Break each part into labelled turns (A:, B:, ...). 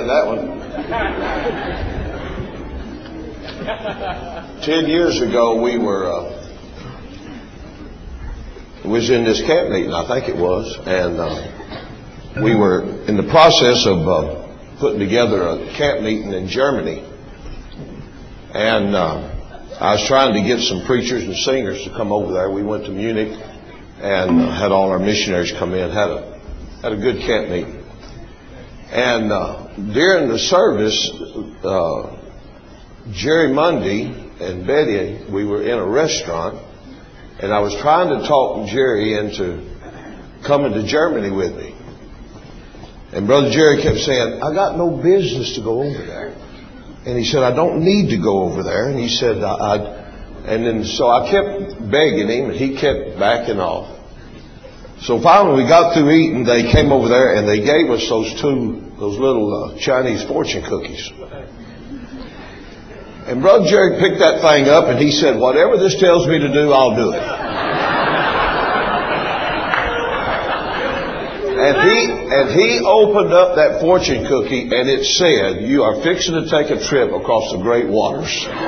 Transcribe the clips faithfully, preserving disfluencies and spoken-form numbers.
A: understand that one. Ten years ago, we were, uh, was in this camp meeting, I think it was, and uh, we were in the process of uh, putting together a camp meeting in Germany. And uh, I was trying to get some preachers and singers to come over there. We went to Munich and uh, had all our missionaries come in, had a had a good camp meeting. And uh, during the service, uh, Jerry Mundy and Betty, we were in a restaurant, and I was trying to talk Jerry into coming to Germany with me. And Brother Jerry kept saying, I got no business to go over there. And he said, I don't need to go over there. And he said, I, I and then so I kept begging him, and he kept backing off. So finally we got through eating. They came over there and they gave us those two, those little uh, Chinese fortune cookies. And Brother Jerry picked that thing up and he said, whatever this tells me to do, I'll do it. And he, and he opened up that fortune cookie and it said, you are fixing to take a trip across the great waters.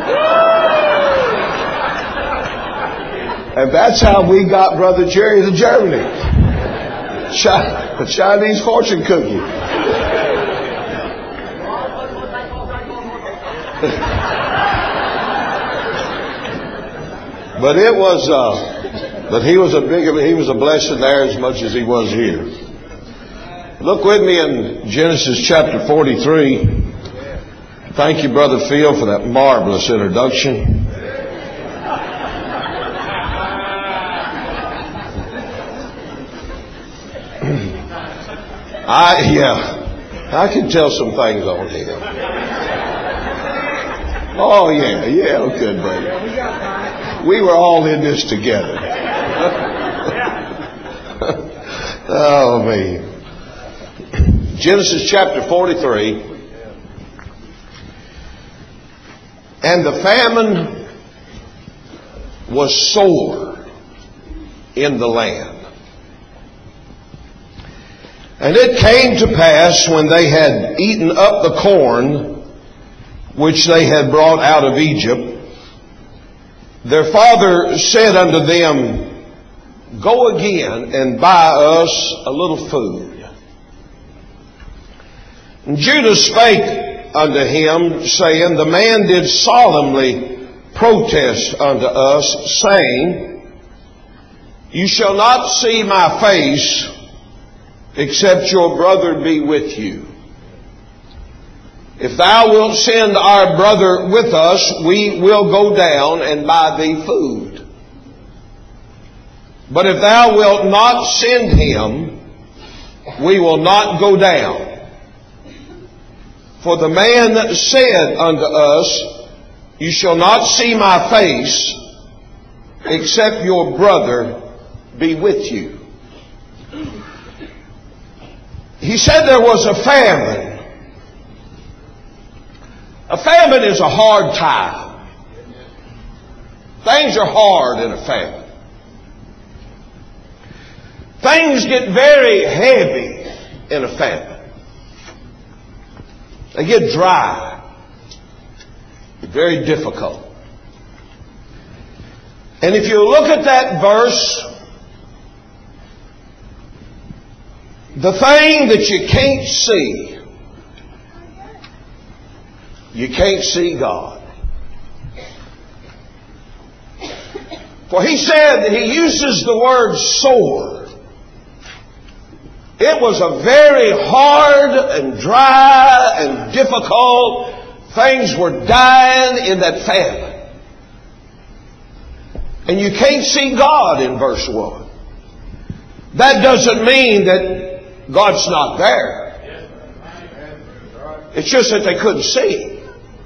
A: And that's how we got Brother Jerry to Germany. A Chinese fortune cookie. But it was, uh, but he was a big, he was a blessing there as much as he was here. Look with me in Genesis chapter forty-three. Thank you, Brother Phil, for that marvelous introduction. I, yeah, I can tell some things on him. Oh, yeah, yeah, good, brother. We were all in this together. Oh, man. Genesis chapter forty-three. And the famine was sore in the land. And it came to pass when they had eaten up the corn which they had brought out of Egypt, their father said unto them, go again and buy us a little food. And Judah spake unto him, saying, the man did solemnly protest unto us, saying, you shall not see my face, except your brother be with you. If thou wilt send our brother with us, we will go down and buy thee food. But if thou wilt not send him, we will not go down. For the man said unto us, you shall not see my face, except your brother be with you. He said there was a famine. A famine is a hard time. Things are hard in a famine. Things get very heavy in a famine. They get dry. Very difficult. And if you look at that verse, the thing that you can't see, you can't see God. For he said that he uses the word sore. It was a very hard and dry and difficult. Things were dying in that famine. And you can't see God in verse one. That doesn't mean that God's not there. It's just that they couldn't see Him.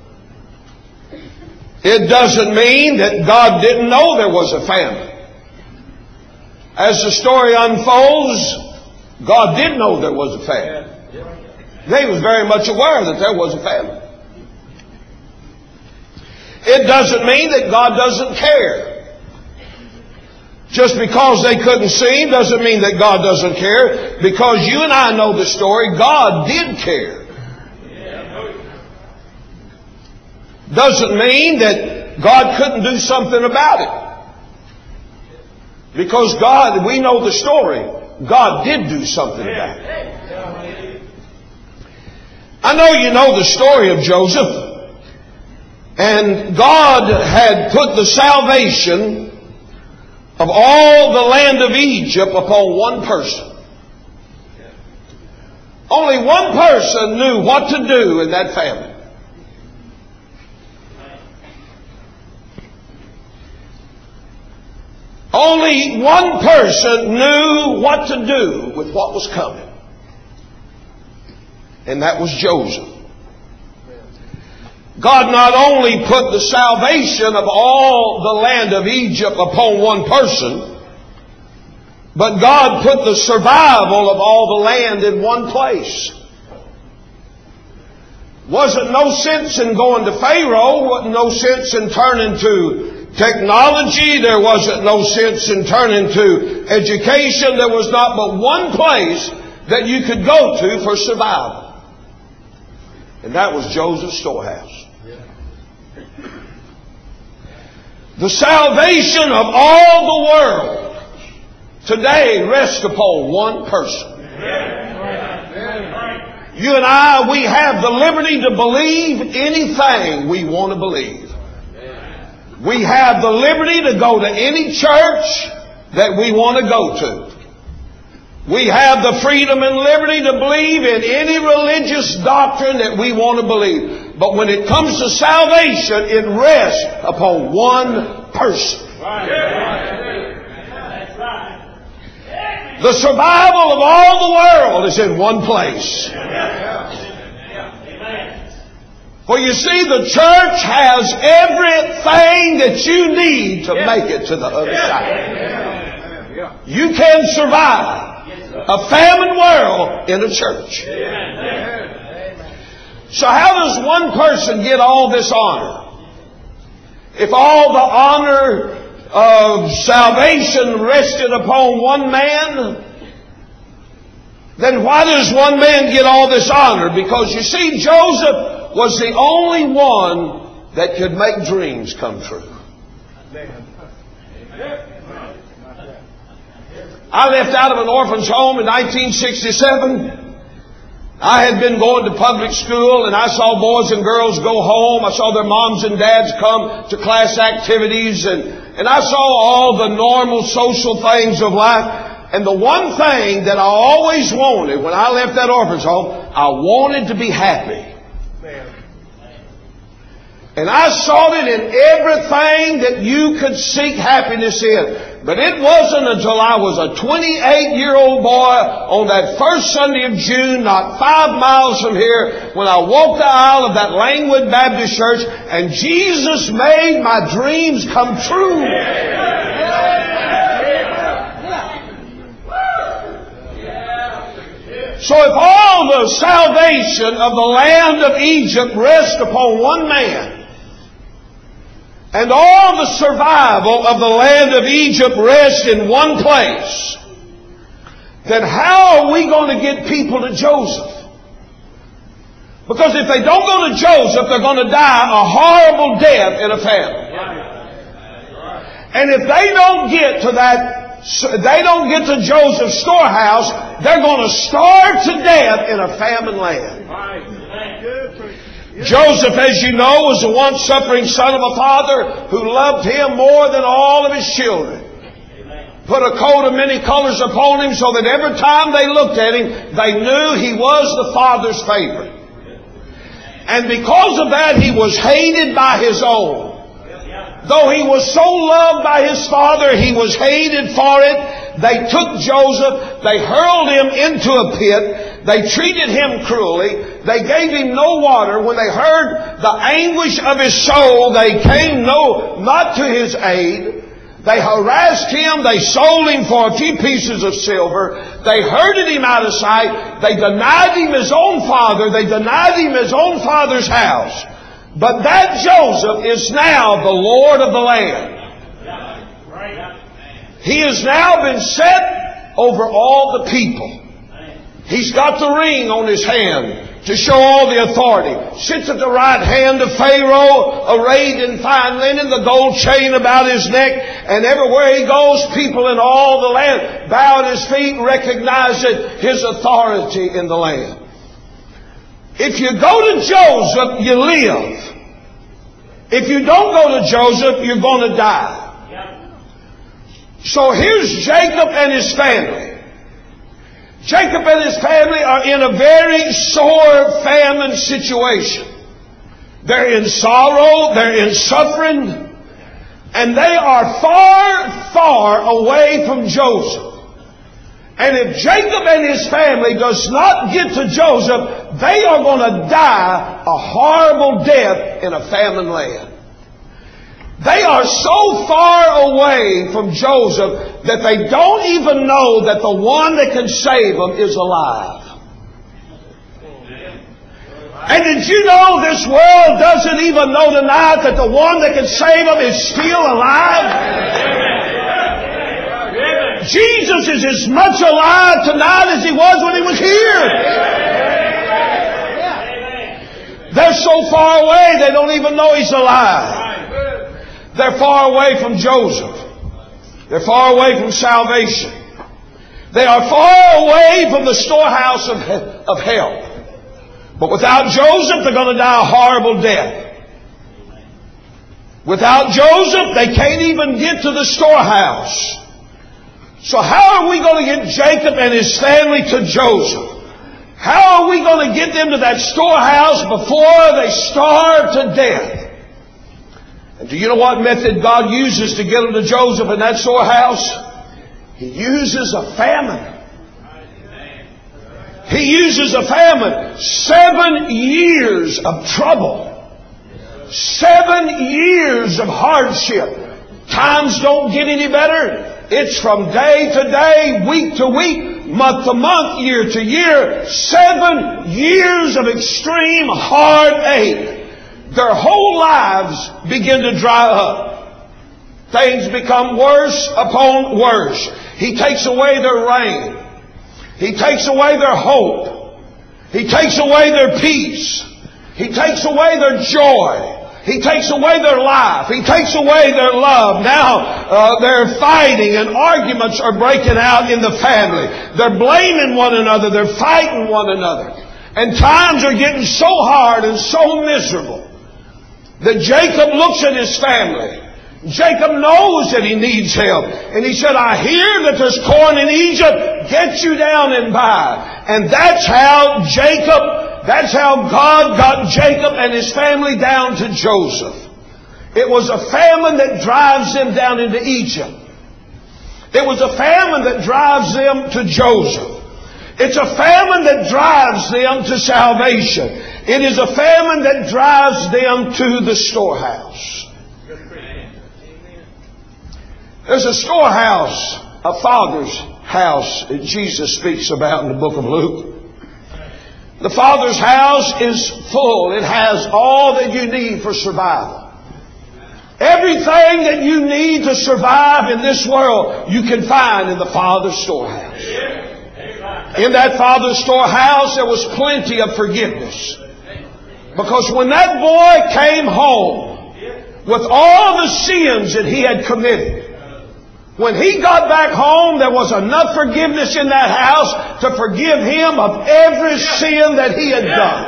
A: It doesn't mean that God didn't know there was a famine. As the story unfolds, God did know there was a famine. He was very much aware that there was a famine. It doesn't mean that God doesn't care. Just because they couldn't see Him doesn't mean that God doesn't care. Because you and I know the story, God did care. doesn't mean that God couldn't do something about it. Because God, we know the story, God did do something about it. I know you know the story of Joseph. And God had put the salvation of all the land of Egypt upon one person. Only one person knew what to do in that family. Only one person knew what to do with what was coming. And that was Joseph. God not only put the salvation of all the land of Egypt upon one person, but God put the survival of all the land in one place. Wasn't no sense in going to Pharaoh. Wasn't no sense in turning to technology. There wasn't no sense in turning to education. There was not but one place that you could go to for survival. And that was Joseph's storehouse. The salvation of all the world today rests upon one person. You and I, we have the liberty to believe anything we want to believe. We have the liberty to go to any church that we want to go to. We have the freedom and liberty to believe in any religious doctrine that we want to believe. But when it comes to salvation, it rests upon one person. The survival of all the world is in one place. For you see, the church has everything that you need to make it to the other side. You can survive a famine world in a church. So how does one person get all this honor? If all the honor of salvation rested upon one man, then why does one man get all this honor? Because you see, Joseph was the only one that could make dreams come true. I left out of an orphan's home in nineteen sixty-seven. I had been going to public school, and I saw boys and girls go home. I saw their moms and dads come to class activities, and, and I saw all the normal social things of life. And the one thing that I always wanted when I left that orphan's home, I wanted to be happy. And I sought it in everything that you could seek happiness in. But it wasn't until I was a twenty-eight-year-old boy on that first Sunday of June, not five miles from here, when I walked the aisle of that Langwood Baptist Church, and Jesus made my dreams come true. So if all the salvation of the land of Egypt rests upon one man, and all the survival of the land of Egypt rests in one place, then how are we going to get people to Joseph? Because if they don't go to Joseph, they're going to die a horrible death in a famine. And if they don't get to that, they don't get to Joseph's storehouse, they're going to starve to death in a famine land. Joseph, as you know, was a once suffering son of a father who loved him more than all of his children. Put a coat of many colors upon him so that every time they looked at him, they knew he was the father's favorite. And because of that, he was hated by his own. Though he was so loved by his father, he was hated for it. They took Joseph, they hurled him into a pit, they treated him cruelly, they gave him no water. When they heard the anguish of his soul, they came no, not to his aid. They harassed him, they sold him for a few pieces of silver, they herded him out of sight, they denied him his own father, they denied him his own father's house. But that Joseph is now the Lord of the land. He has now been set over all the people. He's got the ring on his hand to to show all the authority. Sits at the right hand of Pharaoh, arrayed in fine linen, the gold chain about his neck, and everywhere he goes, people in all the land bow at his feet, recognizing his authority in the land. If you go to Joseph, you live. If you don't go to Joseph, you're going to die. So here's Jacob and his family. Jacob and his family are in a very sore famine situation. They're in sorrow, they're in suffering, and they are far, far away from Joseph. And if Jacob and his family does not get to Joseph, they are going to die a horrible death in a famine land. They are so far away from Joseph that they don't even know that the one that can save them is alive. And did you know this world doesn't even know tonight that the one that can save them is still alive? Jesus is as much alive tonight as He was when He was here. They're so far away they don't even know He's alive. They're far away from Joseph. They're far away from salvation. They are far away from the storehouse of, of help. But without Joseph, they're going to die a horrible death. Without Joseph, they can't even get to the storehouse. So how are we going to get Jacob and his family to Joseph? How are we going to get them to that storehouse before they starve to death? And do you know what method God uses to get them to Joseph in that storehouse? He uses a famine. He uses a famine. Seven years of trouble. Seven years of hardship. Times don't get any better. It's from day to day, week to week, month to month, year to year. Seven years of extreme heartache. Their whole lives begin to dry up. Things become worse upon worse. He takes away their rain. He takes away their hope. He takes away their peace. He takes away their joy. He takes away their life. He takes away their love. Now uh, they're fighting and arguments are breaking out in the family. They're blaming one another. They're fighting one another. And times are getting so hard and so miserable that Jacob looks at his family. Jacob knows that he needs help. And he said, I hear that there's corn in Egypt. Get you down and buy. And that's how Jacob, that's how God got Jacob and his family down to Joseph. It was a famine that drives them down into Egypt. It was a famine that drives them to Joseph. It's a famine that drives them to salvation. It is a famine that drives them to the storehouse. There's a storehouse, a Father's house that Jesus speaks about in the book of Luke. The Father's house is full. It has all that you need for survival. Everything that you need to survive in this world, you can find in the Father's storehouse. In that Father's storehouse, there was plenty of forgiveness. Because when that boy came home with all the sins that he had committed, when he got back home, there was enough forgiveness in that house to forgive him of every sin that he had done.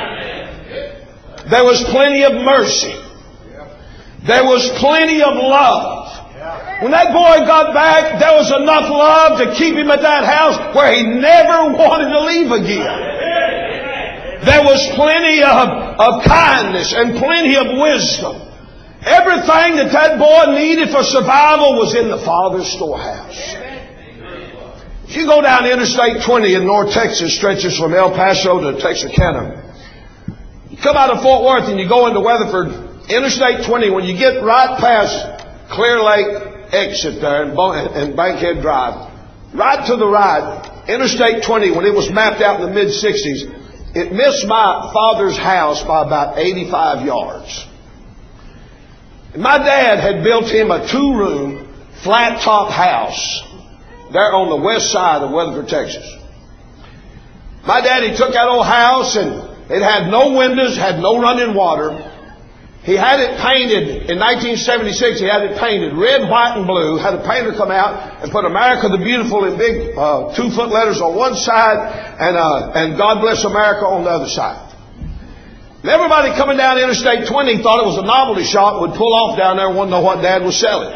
A: There was plenty of mercy. There was plenty of love. When that boy got back, there was enough love to keep him at that house where he never wanted to leave again. There was plenty of, of kindness and plenty of wisdom. Everything that that boy needed for survival was in the Father's storehouse. If you go down Interstate twenty in North Texas, stretches from El Paso to Texarkana. You come out of Fort Worth and you go into Weatherford, Interstate twenty, when you get right past Clear Lake exit there and Bankhead Drive, right to the right, Interstate twenty, when it was mapped out in the mid sixties, it missed my father's house by about eighty-five yards. And my dad had built him a two-room, flat-top house there on the west side of Weatherford, Texas. My daddy took that old house and It had no windows, had no running water. He had it painted in nineteen seventy-six. He had it painted red, white, and blue. Had a painter come out and put "America the Beautiful" in big uh, two-foot letters on one side, and uh, and "God Bless America" on the other side. And everybody coming down Interstate twenty thought it was a novelty shop, would pull off down there and wouldn't know what Dad was selling.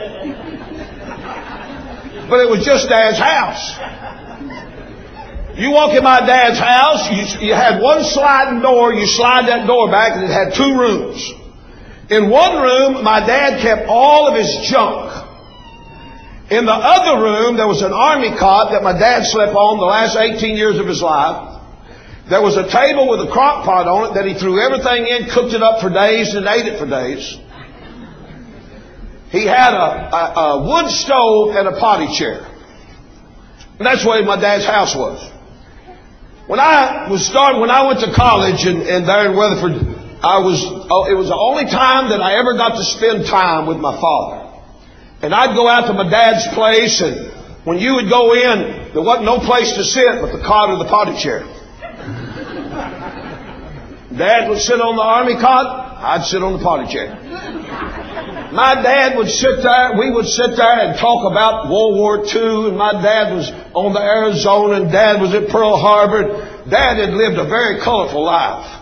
A: But it was just Dad's house. You walk in my Dad's house, you, you had one sliding door. You slide that door back, and it had two rooms. In one room, my dad kept all of his junk. In the other room, there was an army cot that my dad slept on the last eighteen years of his life. There was a table with a crock pot on it that he threw everything in, cooked it up for days, and ate it for days. He had a, a, a wood stove and a potty chair. And that's the way my dad's house was. When I was starting, when I went to college and, and there in Weatherford, I was, oh, it was the only time that I ever got to spend time with my father. And I'd go out to my dad's place, and when you would go in, there wasn't no place to sit but the cot or the potty chair. Dad would sit on the army cot, I'd sit on the potty chair. My dad would sit there, we would sit there and talk about World War Two, and my dad was on the Arizona, and Dad was at Pearl Harbor. Dad had lived a very colorful life.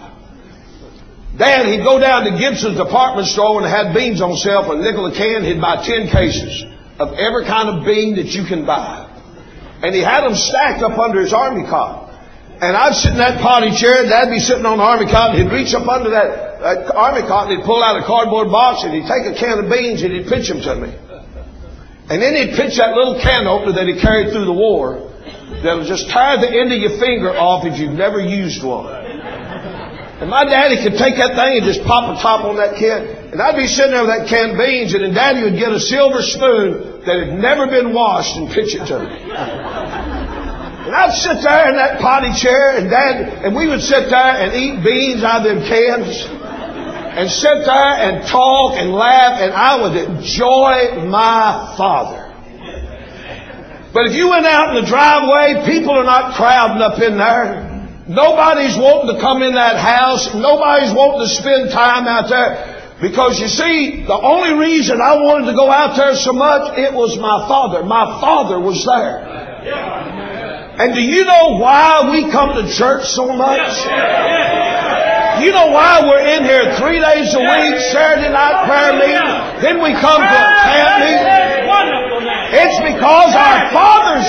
A: Dad, he'd go down to Gibson's department store and had beans on sale for a nickel a can. He'd buy ten cases of every kind of bean that you can buy. And he had them stacked up under his army cot. And I'd sit in that potty chair, Dad'd be sitting on the army cot, and he'd reach up under that, that army cot, and he'd pull out a cardboard box, and he'd take a can of beans, and he'd pitch them to me. And then he'd pitch that little can opener that he carried through the war that'll just tear the end of your finger off if you've never used one. And my daddy could take that thing and just pop a top on that can. And I'd be sitting there with that can of beans, and then Daddy would get a silver spoon that had never been washed and pitch it to me. And I'd sit there in that potty chair, and Dad, and we would sit there and eat beans out of them cans, and sit there and talk and laugh, and I would enjoy my father. But if you went out in the driveway, people are not crowding up in there. Nobody's wanting to come in that house. Nobody's wanting to spend time out there. Because you see, the only reason I wanted to go out there so much, it was my father. My father was there. And do you know why we come to church so much? You know why we're in here three days a week, Saturday night prayer meeting, then we come to a camp meeting? It's because our Father's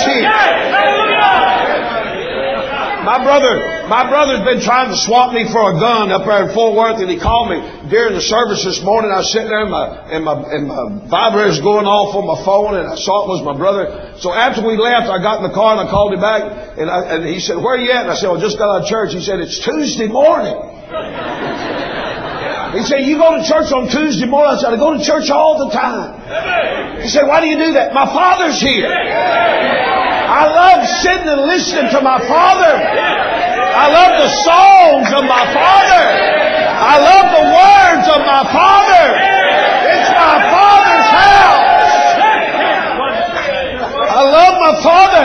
A: here. My brother, my brother's been trying to swap me for a gun up there in Fort Worth, and he called me during the service this morning. I was sitting there, and my and my and my vibrator's going off on my phone, and I saw it was my brother. So after we left, I got in the car and I called him back, and I, and he said, "Where are you at?" And I said, "I just got out of church." He said, "It's Tuesday morning." He said, "You go to church on Tuesday morning?" I said, "I go to church all the time." He said, "Why do you do that?" "My Father's here. I love sitting and listening to my Father. I love the songs of my Father. I love the words of my Father. It's my Father's house. I love my Father.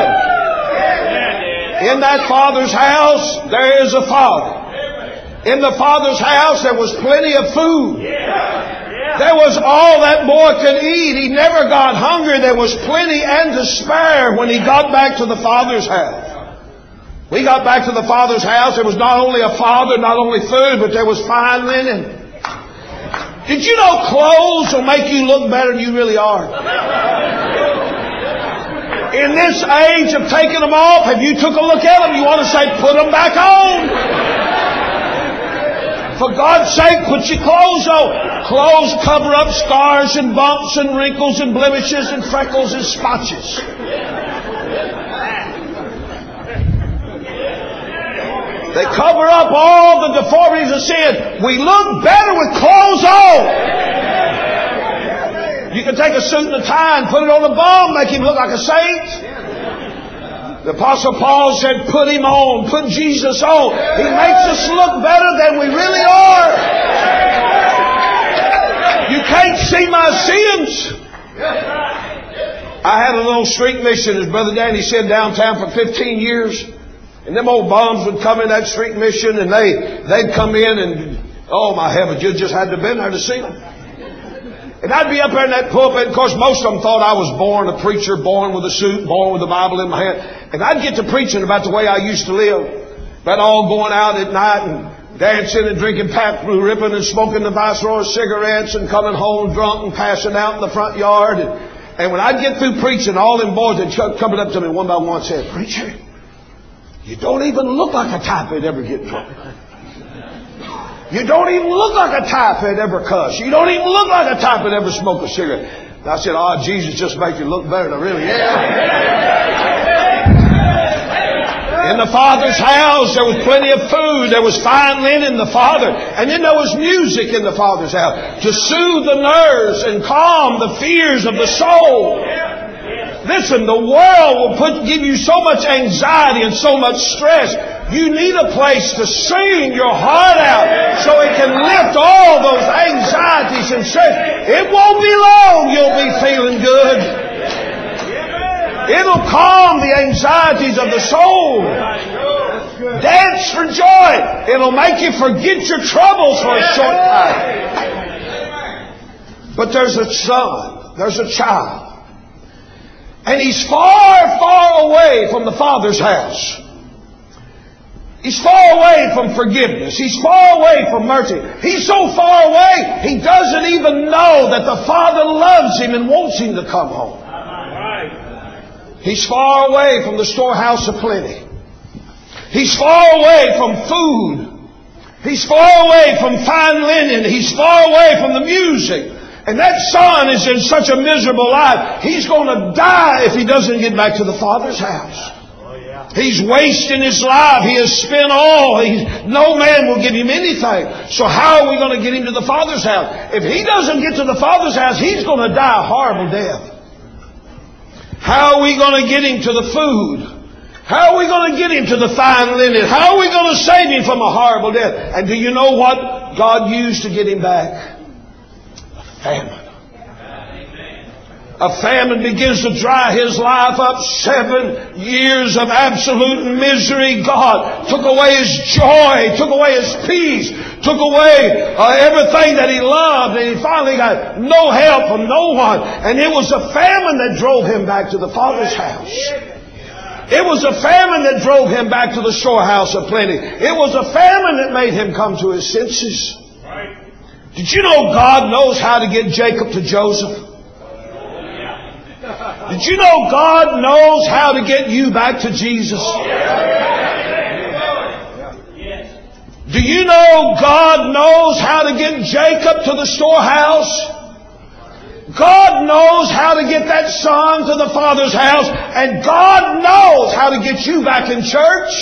A: In that Father's house, there is a Father. In the Father's house, there was plenty of food. There was all that boy could eat. He never got hungry. There was plenty and to spare when he got back to the Father's house. We got back to the Father's house. There was not only a Father, not only food, but there was fine linen. Did you know clothes will make you look better than you really are? In this age of taking them off, if you took a look at them, you want to say, put them back on. For God's sake, put your clothes on. Clothes cover up scars and bumps and wrinkles and blemishes and freckles and spotches. They cover up all the deformities of sin. We look better with clothes on. You can take a suit and a tie and put it on a bum, make him look like a saint. The Apostle Paul said, put him on, put Jesus on. He makes us look better than we really are. You can't see my sins. I had a little street mission, as Brother Danny said, downtown for fifteen years. And them old bums would come in that street mission, and they, they'd come in and, oh my heavens, you just had to have been there to see them. And I'd be up there in that pulpit. Of course, most of them thought I was born a preacher, born with a suit, born with a Bible in my hand. And I'd get to preaching about the way I used to live. About all going out at night and dancing and drinking Pabst Blue Ribbon and smoking the Viceroy cigarettes and coming home drunk and passing out in the front yard. And, and when I'd get through preaching, all them boys would come coming up to me one by one and say, "Preacher, you don't even look like a type that'd ever get drunk. You don't even look like a type that'd ever cuss. You don't even look like a type that'd ever smoke a cigarette." And I said, "Oh, Jesus just makes you look better than I really am." In the Father's house, there was plenty of food. There was fine linen in the Father. And then there was music in the Father's house to soothe the nerves and calm the fears of the soul. Listen, the world will put, give you so much anxiety and so much stress. You need a place to sing your heart out so it can lift all those anxieties and stress. It won't be long you'll be feeling good. It'll calm the anxieties of the soul. Dance for joy. It'll make you forget your troubles for a short time. But there's a son. There's a child. And he's far, far away from the Father's house. He's far away from forgiveness. He's far away from mercy. He's so far away, he doesn't even know that the Father loves him and wants him to come home. He's far away from the storehouse of plenty. He's far away from food. He's far away from fine linen. He's far away from the music. And that son is in such a miserable life. He's going to die if he doesn't get back to the Father's house. He's wasting his life. He has spent all. He's, no man will give him anything. So how are we going to get him to the Father's house? If he doesn't get to the Father's house, he's going to die a horrible death. How are we going to get him to the food? How are we going to get him to the fine linen? How are we going to save him from a horrible death? And do you know what God used to get him back? A famine. A famine begins to dry his life up. Seven years of absolute misery. God took away his joy, took away his peace, took away uh, everything that he loved, and he finally got no help from no one. And it was a famine that drove him back to the Father's house. It was a famine that drove him back to the storehouse of plenty. It was a famine that made him come to his senses. Did you know God knows how to get Jacob to Joseph? Did you know God knows how to get you back to Jesus? Do you know God knows how to get Jacob to the storehouse? God knows how to get that son to the Father's house. And God knows how to get you back in church.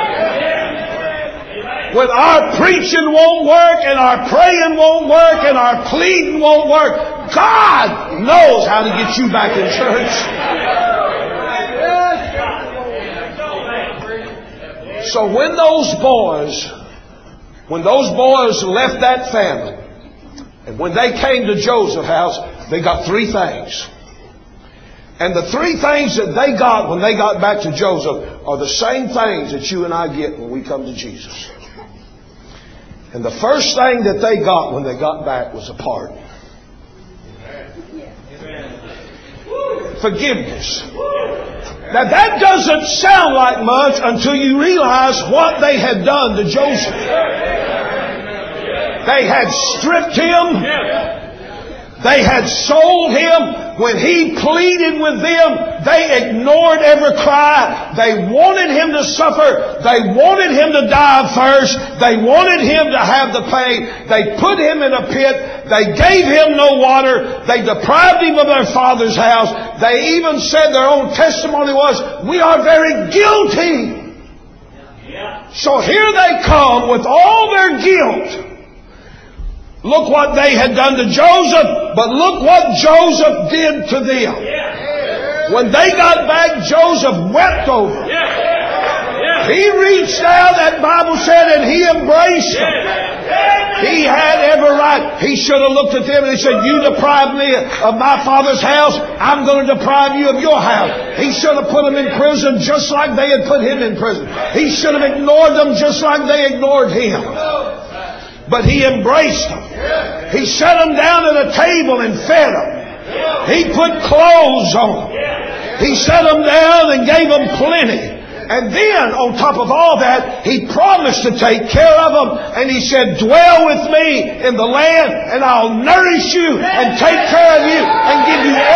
A: When our preaching won't work and our praying won't work and our pleading won't work, God knows how to get you back in church. So when those boys, when those boys left that famine, and when they came to Joseph's house, they got three things. And the three things that they got when they got back to Joseph are the same things that you and I get when we come to Jesus. And the first thing that they got when they got back was a pardon. Forgiveness. Now that doesn't sound like much until you realize what they had done to Joseph. They had stripped him. They had sold him. When he pleaded with them, they ignored every cry. They wanted him to suffer. They wanted him to die first. They wanted him to have the pain. They put him in a pit. They gave him no water. They deprived him of their father's house. They even said their own testimony was, "We are very guilty." So here they come with all their guilt. Look what they had done to Joseph, but look what Joseph did to them. When they got back, Joseph wept over them. He reached out, that Bible said, and he embraced them. He had every right. He should have looked at them and he said, you deprived me of my Father's house, I'm going to deprive you of your house. He should have put them in prison just like they had put him in prison. He should have ignored them just like they ignored him. But he embraced them. He sat them down at a table and fed them. He put clothes on them. He sat them down and gave them plenty. And then, on top of all that, He promised to take care of them. And He said, dwell with me in the land, and I'll nourish you and take care of you and give you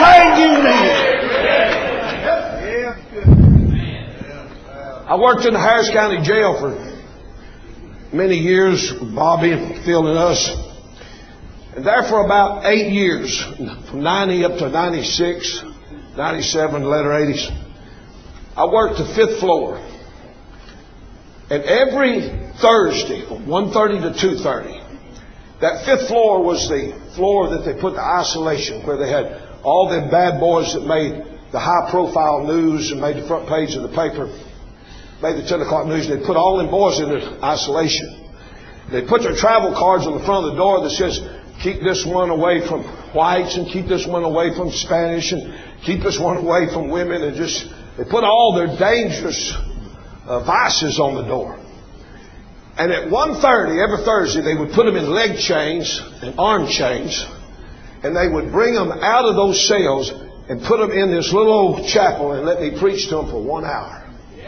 A: everything you need. I worked in the Harris County Jail for many years, Bobby and Phil and us. And there for about eight years, from ninety up to ninety-six, ninety-seven, later eighties, I worked the fifth floor. And every Thursday, from one thirty to two thirty, that fifth floor was the floor that they put the isolation, where they had all them bad boys that made the high-profile news and made the front page of the paper, made the ten o'clock news. They put all them boys in the isolation. They put their travel cards on the front of the door that says, keep this one away from whites, and keep this one away from Spanish, and keep this one away from women, and just... They put all their dangerous uh, vices on the door. And at one thirty, every Thursday, they would put them in leg chains and arm chains. And they would bring them out of those cells and put them in this little old chapel and let me preach to them for one hour.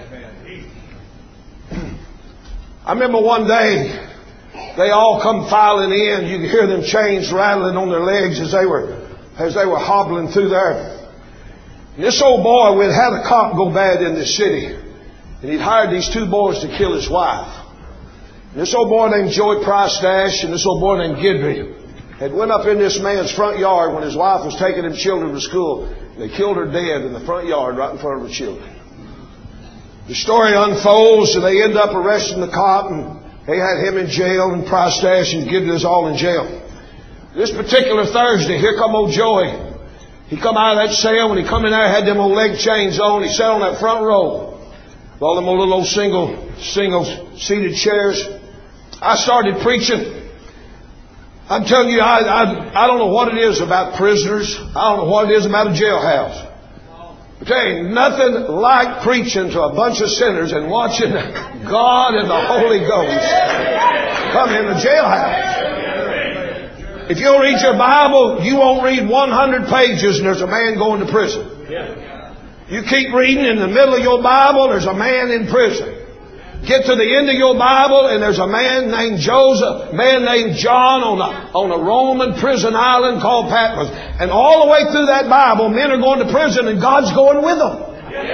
A: I remember one day, they all come filing in. You could hear them chains rattling on their legs as they were, as they were hobbling through there. And this old boy, we'd had a cop go bad in this city. And he'd hired these two boys to kill his wife. And this old boy named Joey Price Dash and this old boy named Gidry had went up in this man's front yard when his wife was taking them children to school. And they killed her dead in the front yard right in front of her children. The story unfolds and they end up arresting the cop, and they had him in jail, and Price Dash and Gidry was all in jail. This particular Thursday, here come old Joey. He come out of that cell. When he come in there, had them old leg chains on. He sat on that front row with all them old little old single, single seated chairs. I started preaching. I'm telling you, I, I, I don't know what it is about prisoners. I don't know what it is about a jailhouse. But there ain't nothing like preaching to a bunch of sinners and watching God and the Holy Ghost come in the jailhouse. If you'll read your Bible, you won't read one hundred pages and there's a man going to prison. You keep reading, in the middle of your Bible, there's a man in prison. Get to the end of your Bible and there's a man named Joseph, a man named John on a, on a Roman prison island called Patmos. And all the way through that Bible, men are going to prison and God's going with them.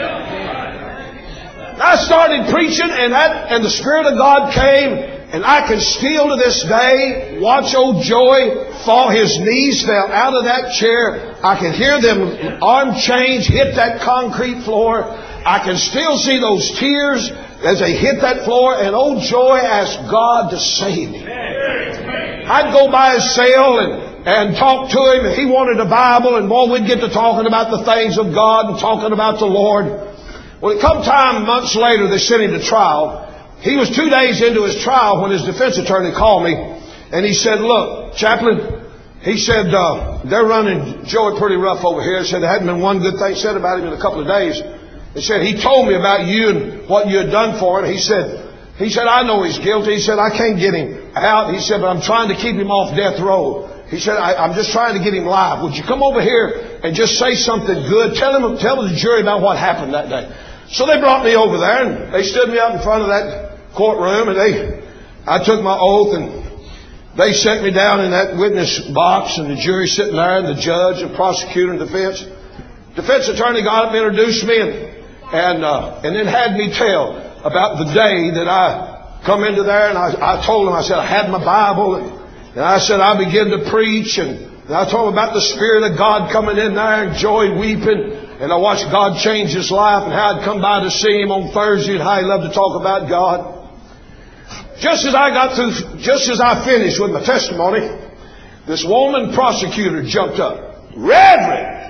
A: I started preaching and that, and the Spirit of God came. And I can still to this day watch old Joey fall. His knees fell out of that chair. I can hear them arm chains hit that concrete floor. I can still see those tears as they hit that floor. And old Joey asked God to save him. I'd go by his cell and, and talk to him. He wanted a Bible. And boy, we'd get to talking about the things of God and talking about the Lord. Well, it come time, months later, they sent him to trial. He was two days into his trial when his defense attorney called me, and he said, look, Chaplain, he said, uh, they're running Joey pretty rough over here. He said there hadn't been one good thing said about him in a couple of days. He said, he told me about you and what you had done for him. He said, he said, I know he's guilty. He said, I can't get him out. He said, but I'm trying to keep him off death row. He said, I, I'm just trying to get him live. Would you come over here and just say something good? Tell him, tell the jury about what happened that day. So they brought me over there and they stood me up in front of that courtroom, and they, I took my oath, and they set me down in that witness box, and the jury sitting there, and the judge, and prosecutor, and defense. Defense attorney got up and introduced me, and and, uh, and then had me tell about the day that I come into there, and I, I told him, I said I had my Bible, and, and I said I began to preach, and, and I told him about the Spirit of God coming in there, and Joey weeping, and I watched God change his life, and how I'd come by to see him on Thursday, and how he loved to talk about God. Just as I got through, just as I finished with my testimony, this woman prosecutor jumped up. Reverend!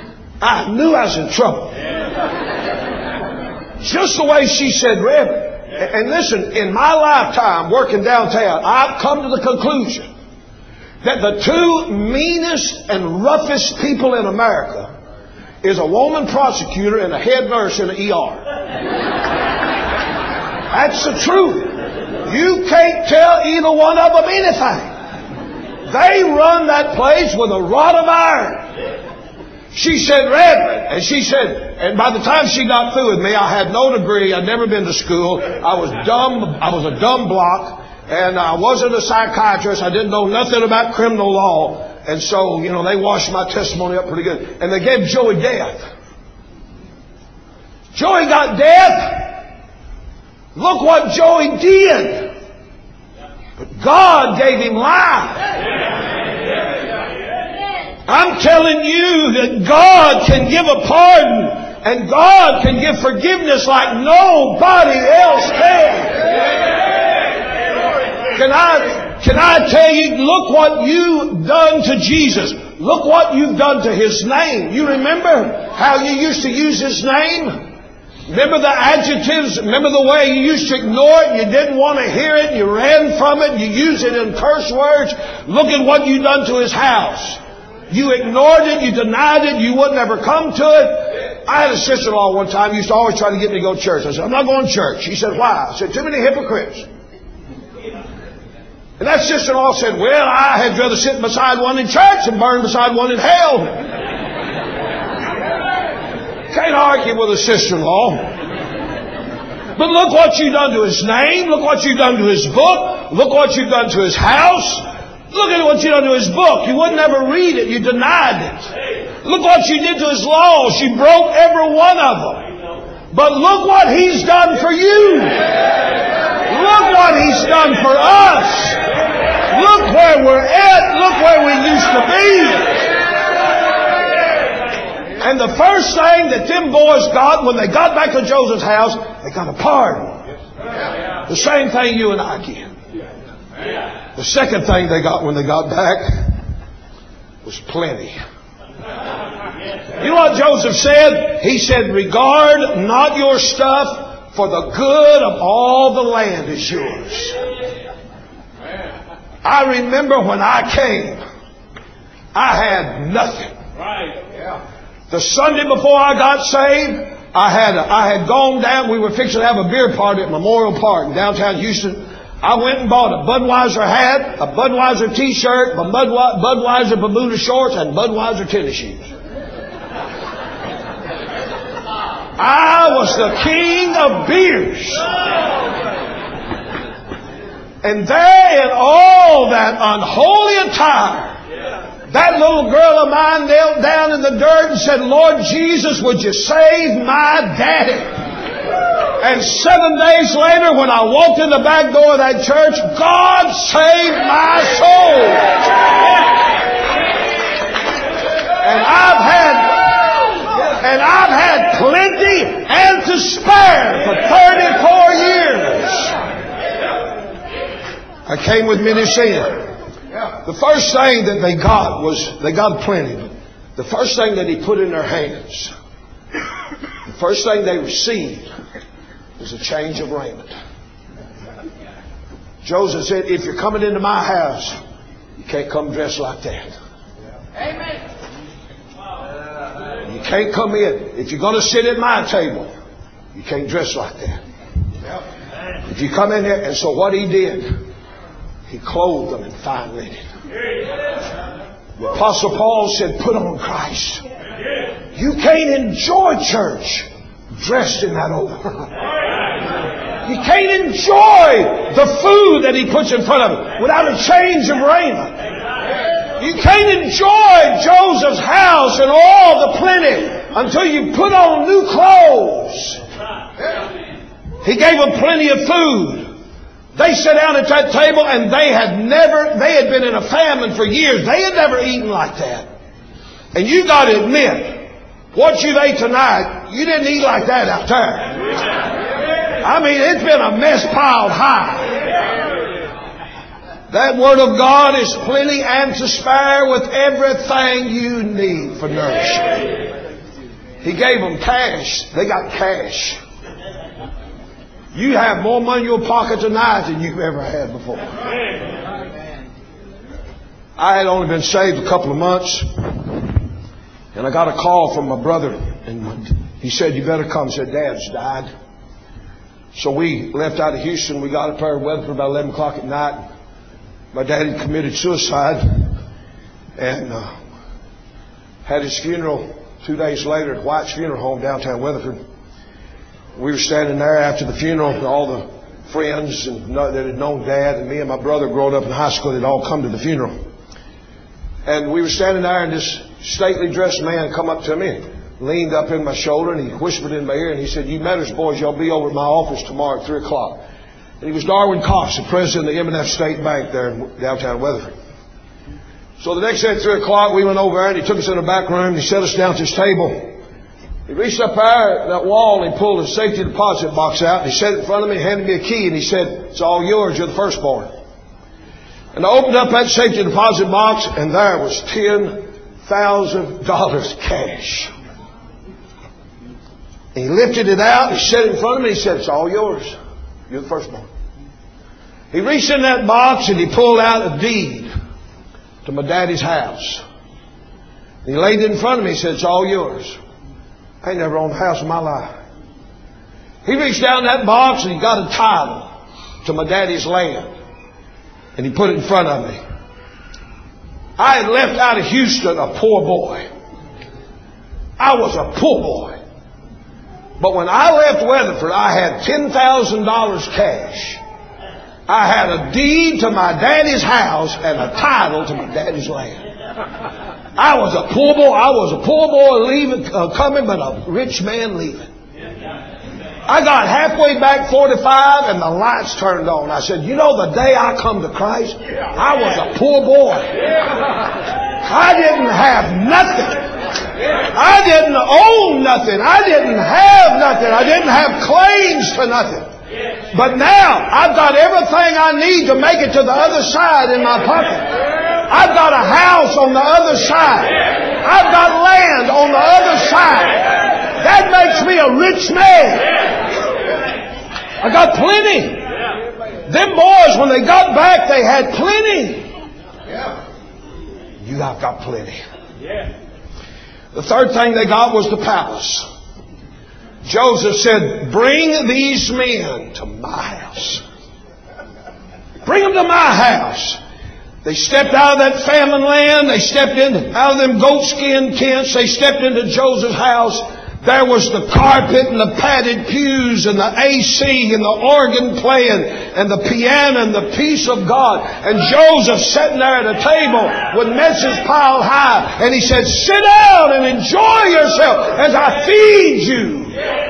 A: I knew I was in trouble. Just the way she said Reverend. And listen, in my lifetime working downtown, I've come to the conclusion that the two meanest and roughest people in America is a woman prosecutor and a head nurse in an E R. That's the truth. You can't tell either one of them anything. They run that place with a rod of iron. She said, Reverend, and she said, and by the time she got through with me, I had no degree, I'd never been to school, I was dumb, I was a dumb block, and I wasn't a psychiatrist, I didn't know nothing about criminal law, and so, you know, they washed my testimony up pretty good. And they gave Joey death. Joey got death. Look what Joey did. But God gave him life. I'm telling you that God can give a pardon and God can give forgiveness like nobody else can. Can I, can I tell you, look what you've done to Jesus. Look what you've done to His name. You remember how you used to use His name? Remember the adjectives? Remember the way you used to ignore it? You didn't want to hear it. You ran from it. You used it in curse words. Look at what you've done to His house. You ignored it. You denied it. You wouldn't ever come to it. I had a sister-in-law one time who used to always try to get me to go to church. I said, I'm not going to church. She said, why? I said, too many hypocrites. And that sister-in-law said, well, I had rather sit beside one in church than burn beside one in hell. Can't argue with a sister-in-law. But look what you've done to His name. Look what you've done to His book. Look what you've done to His house. Look at what you've done to His book. You wouldn't ever read it. You denied it. Look what you did to His laws. You broke every one of them. But look what He's done for you. Look what He's done for us. Look where we're at. Look where we used to be. And the first thing that them boys got when they got back to Joseph's house, they got a pardon. The same thing you and I get. The second thing they got when they got back was plenty. You know what Joseph said? He said, regard not your stuff, for the good of all the land is yours. I remember when I came, I had nothing. The Sunday before I got saved, I had a, I had gone down. We were fixing to have a beer party at Memorial Park in downtown Houston. I went and bought a Budweiser hat, a Budweiser T-shirt, a Budweiser Bermuda shorts, and Budweiser tennis shoes. I was the king of beers. And there in all that unholy attire, that little girl of mine knelt down in the dirt and said, Lord Jesus, would you save my daddy? And seven days later, when I walked in the back door of that church, God saved my soul. And I've had, and I've had plenty and to spare for thirty-four years. I came with many sin. The first thing that they got was, they got plenty. The first thing that He put in their hands, the first thing they received was a change of raiment. Joseph said, if you're coming into my house, you can't come dressed like that. Amen. You can't come in. If you're going to sit at my table, you can't dress like that. If you come in here, and so what he did, He clothed them in fine linen. The Apostle Paul said, put on Christ. You can't enjoy church dressed in that old. You can't enjoy the food that He puts in front of you without a change of raiment. You can't enjoy Joseph's house and all the plenty until you put on new clothes. He gave them plenty of food. They sat down at that table and they had never, they had been in a famine for years. They had never eaten like that. And you got to admit, what you ate tonight, you didn't eat like that out there. I mean, it's been a mess piled high. That Word of God is plenty and to spare with everything you need for nourishment. He gave them cash. They got cash. You have more money in your pocket tonight than you've ever had before. I had only been saved a couple of months, and I got a call from my brother, and he said, you better come. I said, Dad's died. So we left out of Houston. We got up there in Weatherford about eleven o'clock at night. My dad had committed suicide, and uh, had his funeral two days later at White's Funeral Home downtown Weatherford. We were standing there after the funeral, and all the friends and that had known Dad, and me and my brother growing up in high school had all come to the funeral. And we were standing there, and this stately dressed man come up to me and leaned up in my shoulder, and he whispered in my ear, and he said, you Metters boys, y'all be over at my office tomorrow at three o'clock. And he was Darwin Cox, the president of the M and F State Bank there in downtown Weatherford. So the next day at three o'clock, we went over there, and he took us in the back room, and he set us down at this table. He reached up there at that wall, and he pulled a safety deposit box out, and he set it in front of me, handed me a key, and he said, it's all yours, you're the firstborn. And I opened up that safety deposit box, and there was ten thousand dollars cash. And he lifted it out, he set it in front of me, and he said, it's all yours. You're the firstborn. He reached in that box, and he pulled out a deed to my daddy's house. And he laid it in front of me, he said, it's all yours. I ain't never owned a house in my life. He reached down that box, and he got a title to my daddy's land. And he put it in front of me. I had left out of Houston a poor boy. I was a poor boy. But when I left Weatherford, I had ten thousand dollars cash. I had a deed to my daddy's house and a title to my daddy's land. I was a poor boy. I was a poor boy leaving, uh, coming, but a rich man leaving. I got halfway back forty-five, and the lights turned on. I said, you know, the day I come to Christ, I was a poor boy. I didn't have nothing. I didn't own nothing. I didn't have nothing. I didn't have claims to nothing. But now, I've got everything I need to make it to the other side in my pocket. I've got a house on the other side. I've got land on the other side. That makes me a rich man. I got plenty. Them boys, when they got back, they had plenty. You have got plenty. The third thing they got was the palace. Joseph said, bring these men to my house. Bring them to my house. They stepped out of that famine land. They stepped in out of them goatskin tents. They stepped into Joseph's house. There was the carpet and the padded pews and the A C and the organ playing and the piano and the peace of God. And Joseph sitting there at a table with messes piled high. And he said, sit down and enjoy yourself as I feed you.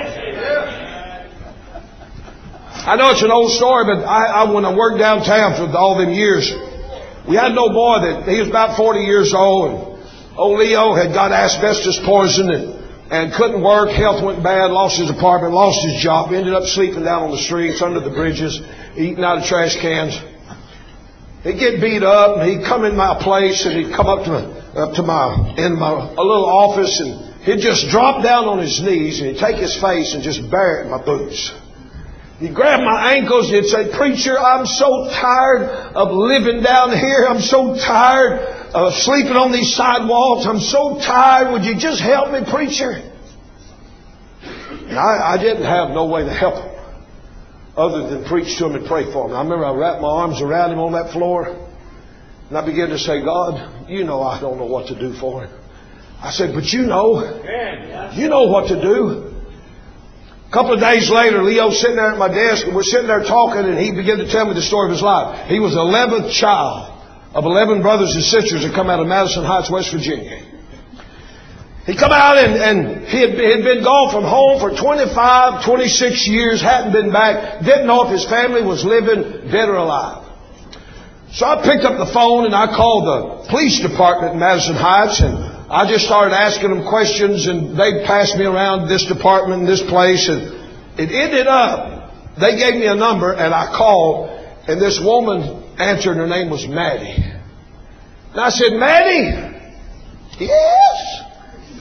A: I know it's an old story, but I, I when I worked downtown for all them years, we had no boy that, he was about forty years old. And old Leo had got asbestos poison and And couldn't work, health went bad, lost his apartment, lost his job, ended up sleeping down on the streets, under the bridges, eating out of trash cans. He'd get beat up, and he'd come in my place, and he'd come up to my, up to my, in my, a little office, and he'd just drop down on his knees, and he'd take his face and just bury it in my boots. He'd grab my ankles, and he'd say, preacher, I'm so tired of living down here. I'm so tired of sleeping on these sidewalks. I'm so tired. Would you just help me, preacher? And I, I didn't have no way to help him other than preach to him and pray for him. I remember I wrapped my arms around him on that floor, and I began to say, God, you know I don't know what to do for him. I said, but you know. You know what to do. A couple of days later, Leo's sitting there at my desk, and we're sitting there talking, and he began to tell me the story of his life. He was the eleventh child of eleven brothers and sisters that come out of Madison Heights, West Virginia. He come out and, and he had, had been gone from home for twenty-five, twenty-six years, hadn't been back, didn't know if his family was living, dead or alive. So I picked up the phone and I called the police department in Madison Heights, and I just started asking them questions, and they passed me around this department and this place, and it ended up, they gave me a number, and I called, and this woman answered. Her name was Maddie. And I said, Maddie? Yes.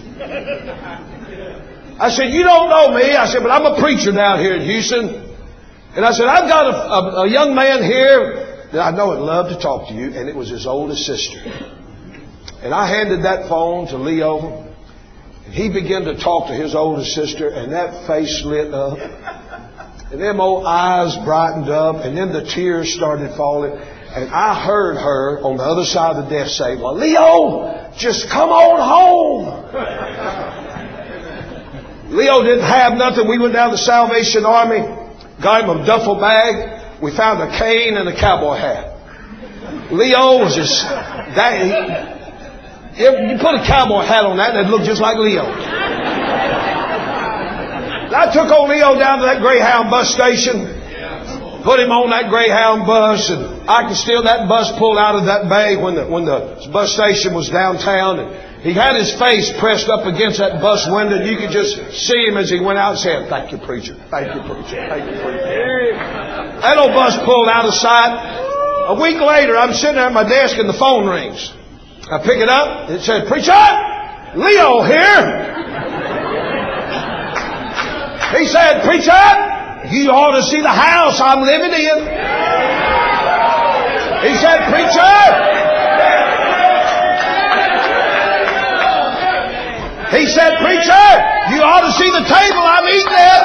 A: I said, you don't know me. I said, but I'm a preacher down here in Houston. And I said, I've got a, a, a young man here that I know would love to talk to you. And it was his oldest sister. And I handed that phone to Leo. And he began to talk to his oldest sister. And that face lit up. And them old eyes brightened up. And then the tears started falling. And I heard her on the other side of the desk say, well, Leo, just come on home. Leo didn't have nothing. We went down to the Salvation Army, got him a duffel bag. We found a cane and a cowboy hat. Leo was just that. You put a cowboy hat on that and it'd look just like Leo. I took old Leo down to that Greyhound bus station, put him on that Greyhound bus, and I can still, that bus pulled out of that bay when the, when the bus station was downtown. And he had his face pressed up against that bus window, and you could just see him as he went out saying, thank you, preacher. Thank you, preacher. Thank you, preacher. That old bus pulled out of sight. A week later, I'm sitting there at my desk and the phone rings. I pick it up. It said, preacher, Leo here. He said, preacher, you ought to see the house I'm living in. He said, preacher, He said, preacher, you ought to see the table I'm eating at.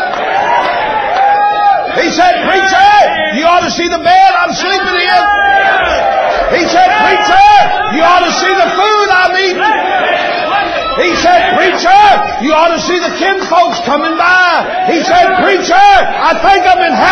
A: He said, preacher, you ought to see the bed I'm sleeping in. He said, preacher, you ought to see the food I'm eating. He said, preacher, you ought to see the kinfolks coming by. He said, preacher, I think I'm in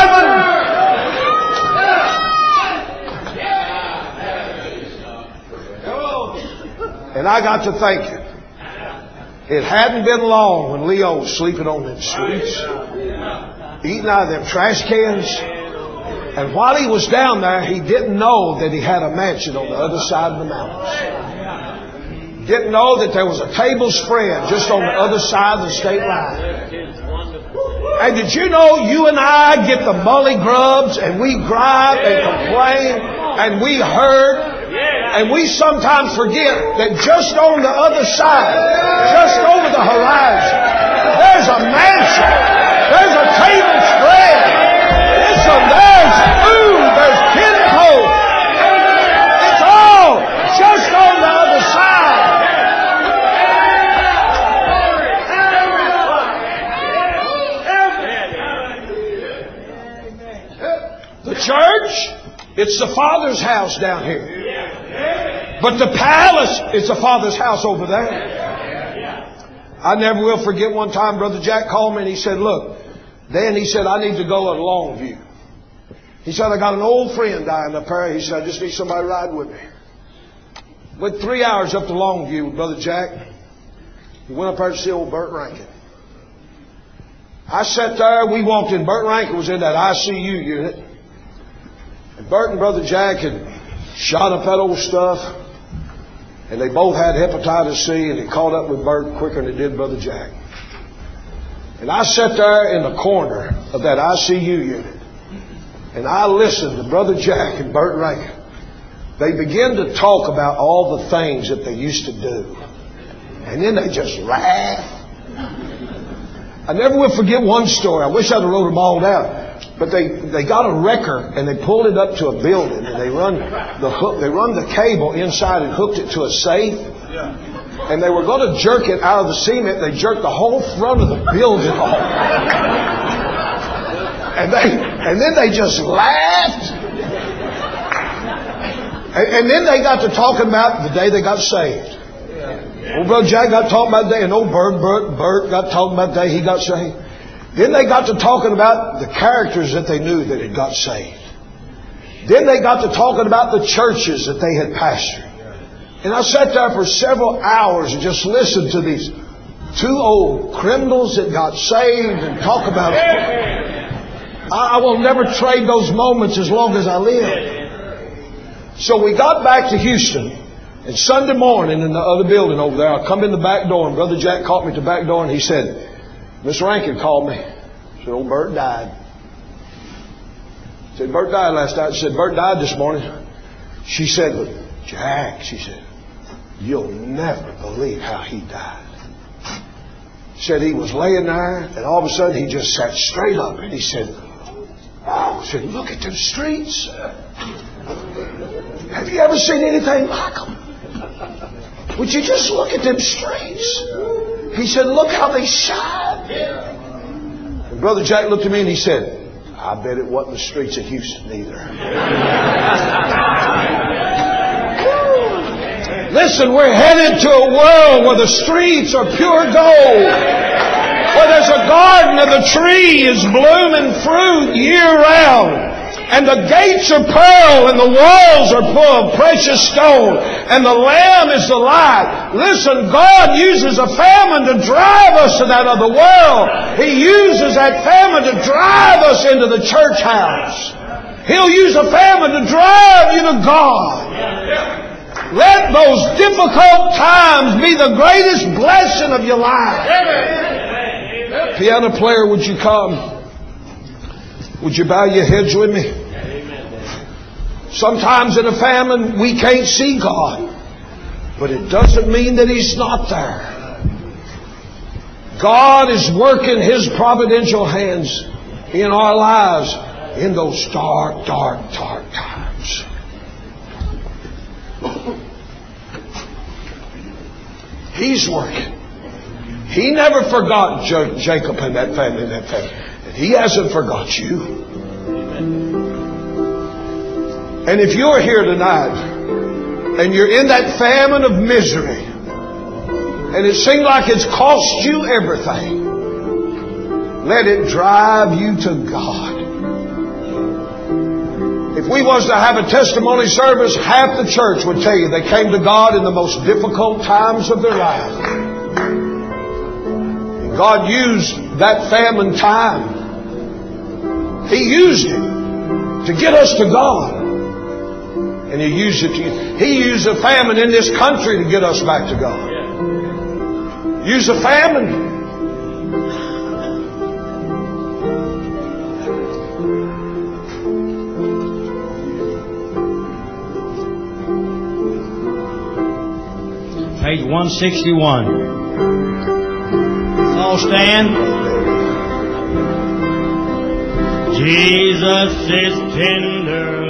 A: heaven. And I got to thinking. It hadn't been long when Leo was sleeping on them streets, eating out of them trash cans. And while he was down there, he didn't know that he had a mansion on the other side of the mountains. Didn't know that there was a table spread just on the other side of the state line. And did you know you and I get the mully grubs and we gripe and complain and we hurt? And we sometimes forget that just on the other side, just over the horizon, there's a mansion. There's a table spread. Listen, there's food. There's kinfolk. It's all just on the other side. The church, it's the Father's house down here. But the palace, it's the Father's house over there. I never will forget one time Brother Jack called me and he said, look, Dan, he said, I need to go to Longview. He said, I got an old friend dying up there. He said, I just need somebody to ride with me. Went three hours up to Longview with Brother Jack. He went up there to see old Burt Rankin. I sat there. We walked in. Burt Rankin was in that I C U unit. And Burt and Brother Jack had shot up that old stuff. And they both had hepatitis C, and it caught up with Burt quicker than it did Brother Jack. And I sat there in the corner of that I C U unit, and I listened to Brother Jack and Burt Rankin. They began to talk about all the things that they used to do. And then they just laughed. I never will forget one story. I wish I'd have wrote them all down. But they, they got a wrecker and they pulled it up to a building and they run the hook, they run the cable inside and hooked it to a safe. And they were going to jerk it out of the cement. They jerked the whole front of the building off. And they and then they just laughed. And, and then they got to talking about the day they got saved. Old Brother Jack got talking about the day, and old Bert, Bert, Bert got talking about the day he got saved. Then they got to talking about the characters that they knew that had got saved. Then they got to talking about the churches that they had pastored. And I sat there for several hours and just listened to these two old criminals that got saved and talk about it. I, I will never trade those moments as long as I live. So we got back to Houston. And Sunday morning in the other building over there, I come in the back door, and Brother Jack caught me at the back door, and he said, Miss Rankin called me. Said, old Bert died. Said, Bert died last night. She said, Bert died this morning. She said, Jack, she said, you'll never believe how he died. Said he was laying there, and all of a sudden he just sat straight up, and he said, I said, look at them streets. Have you ever seen anything like them? Would you just look at them streets? He said, look how they shine. And Brother Jack looked at me and he said, I bet it wasn't the streets of Houston either. Listen, we're headed to a world where the streets are pure gold. Where there's a garden of the tree is blooming fruit year round. And the gates are pearl and the walls are full of precious stone. And the Lamb is the light. Listen, God uses a famine to drive us to that other world. He uses that famine to drive us into the church house. He'll use a famine to drive you to God. Let those difficult times be the greatest blessing of your life. Piano player, would you come? Would you bow your heads with me? Sometimes in a famine we can't see God, but it doesn't mean that He's not there. God is working His providential hands in our lives in those dark, dark, dark times. He's working. He never forgot Jacob and that family and that family. And He hasn't forgot you. And if you're here tonight and you're in that famine of misery and it seems like it's cost you everything, let it drive you to God. If we was to have a testimony service, half the church would tell you they came to God in the most difficult times of their life. And God used that famine time. He used it to get us to God. And He used it to, He used a famine in this country to get us back to God. Use a famine.
B: Page one sixty-one. Let's all stand. Jesus is tender.